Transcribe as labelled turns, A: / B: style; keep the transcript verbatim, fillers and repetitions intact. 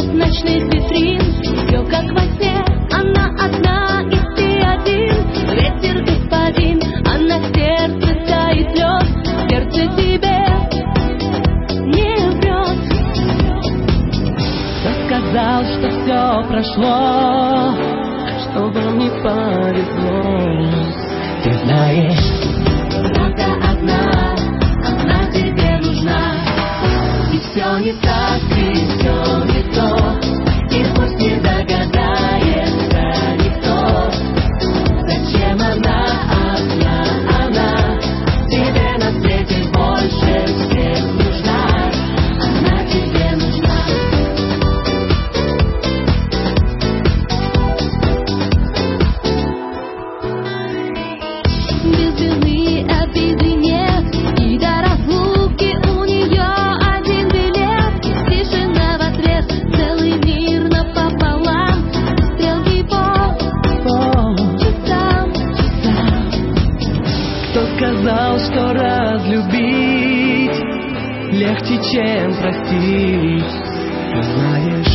A: ночных витрин. Все как во сне, она одна, и ты один. Ветер господин, а на сердце тает лед. Сердце тебе не врет. Кто сказал, что все прошло, что вам не повезло? Ты знаешь, правда одна, она тебе нужна. И все не так, и все не то, и пусть не догадается никто, зачем она одна, она тебе на свете больше всех нужна. Она тебе нужна. Без вины обиды нет, и до разлуки у нее один билет. И тишина в ответ, целый мир напополам. Стрелки по, по часам, часам.
B: Кто сказал, что разлюбить легче, чем простить? Ты знаешь,